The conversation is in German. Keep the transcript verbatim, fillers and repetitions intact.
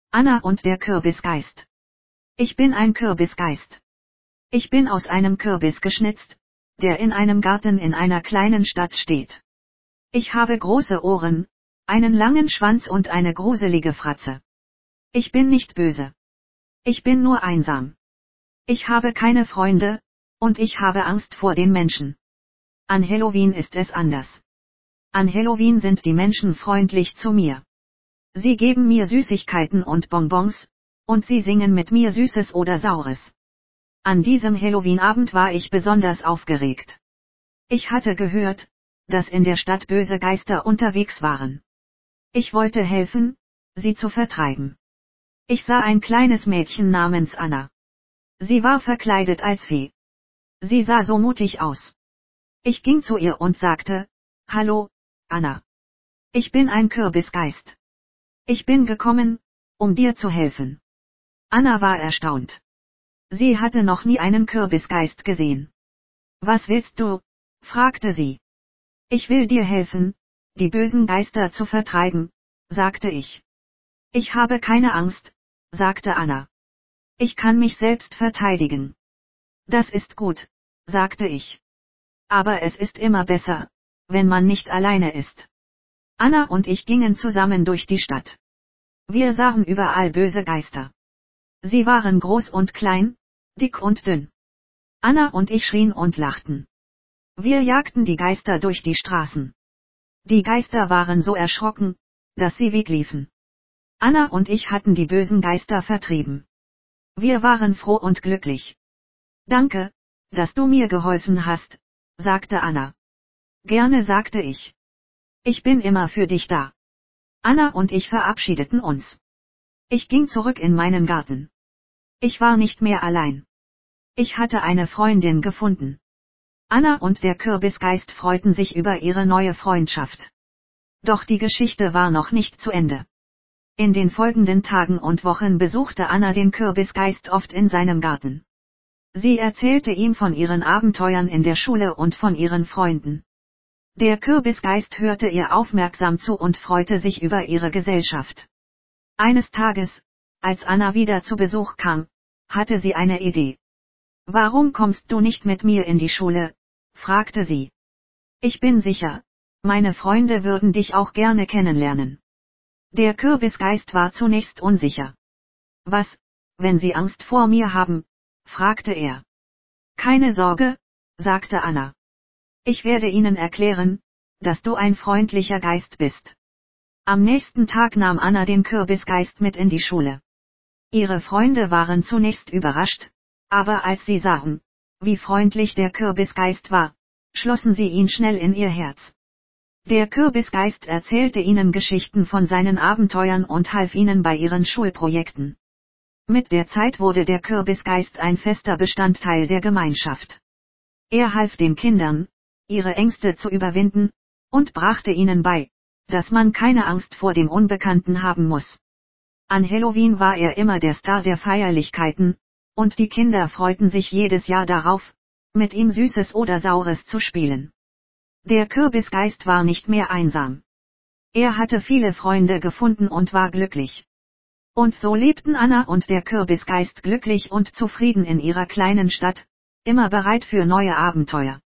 Anna und der Kürbisgeist. Ich bin ein Kürbisgeist. Ich bin aus einem Kürbis geschnitzt, der in einem Garten in einer kleinen Stadt steht. Ich habe große Ohren, einen langen Schwanz und eine gruselige Fratze. Ich bin nicht böse. Ich bin nur einsam. Ich habe keine Freunde, und ich habe Angst vor den Menschen. An Halloween ist es anders. An Halloween sind die Menschen freundlich zu mir. Sie geben mir Süßigkeiten und Bonbons, und sie singen mit mir Süßes oder Saures. An diesem Halloween-Abend war ich besonders aufgeregt. Ich hatte gehört, dass in der Stadt böse Geister unterwegs waren. Ich wollte helfen, sie zu vertreiben. Ich sah ein kleines Mädchen namens Anna. Sie war verkleidet als Fee. Sie sah so mutig aus. Ich ging zu ihr und sagte, Hallo, Anna. Ich bin ein Kürbisgeist. Ich bin gekommen, um dir zu helfen. Anna war erstaunt. Sie hatte noch nie einen Kürbisgeist gesehen. Was willst du? Fragte sie. Ich will dir helfen, die bösen Geister zu vertreiben, sagte ich. Ich habe keine Angst, sagte Anna. Ich kann mich selbst verteidigen. Das ist gut, sagte ich. Aber es ist immer besser, wenn man nicht alleine ist. Anna und ich gingen zusammen durch die Stadt. Wir sahen überall böse Geister. Sie waren groß und klein, dick und dünn. Anna und ich schrien und lachten. Wir jagten die Geister durch die Straßen. Die Geister waren so erschrocken, dass sie wegliefen. Anna und ich hatten die bösen Geister vertrieben. Wir waren froh und glücklich. Danke, dass du mir geholfen hast, sagte Anna. Gerne, sagte ich. Ich bin immer für dich da. Anna und ich verabschiedeten uns. Ich ging zurück in meinen Garten. Ich war nicht mehr allein. Ich hatte eine Freundin gefunden. Anna und der Kürbisgeist freuten sich über ihre neue Freundschaft. Doch die Geschichte war noch nicht zu Ende. In den folgenden Tagen und Wochen besuchte Anna den Kürbisgeist oft in seinem Garten. Sie erzählte ihm von ihren Abenteuern in der Schule und von ihren Freunden. Der Kürbisgeist hörte ihr aufmerksam zu und freute sich über ihre Gesellschaft. Eines Tages, als Anna wieder zu Besuch kam, hatte sie eine Idee. Warum kommst du nicht mit mir in die Schule? Fragte sie. Ich bin sicher, meine Freunde würden dich auch gerne kennenlernen. Der Kürbisgeist war zunächst unsicher. Was, wenn sie Angst vor mir haben? Fragte er. Keine Sorge, sagte Anna. Ich werde ihnen erklären, dass du ein freundlicher Geist bist. Am nächsten Tag nahm Anna den Kürbisgeist mit in die Schule. Ihre Freunde waren zunächst überrascht, aber als sie sahen, wie freundlich der Kürbisgeist war, schlossen sie ihn schnell in ihr Herz. Der Kürbisgeist erzählte ihnen Geschichten von seinen Abenteuern und half ihnen bei ihren Schulprojekten. Mit der Zeit wurde der Kürbisgeist ein fester Bestandteil der Gemeinschaft. Er half den Kindern, ihre Ängste zu überwinden, und brachte ihnen bei, dass man keine Angst vor dem Unbekannten haben muss. An Halloween war er immer der Star der Feierlichkeiten, und die Kinder freuten sich jedes Jahr darauf, mit ihm Süßes oder Saures zu spielen. Der Kürbisgeist war nicht mehr einsam. Er hatte viele Freunde gefunden und war glücklich. Und so lebten Anna und der Kürbisgeist glücklich und zufrieden in ihrer kleinen Stadt, immer bereit für neue Abenteuer.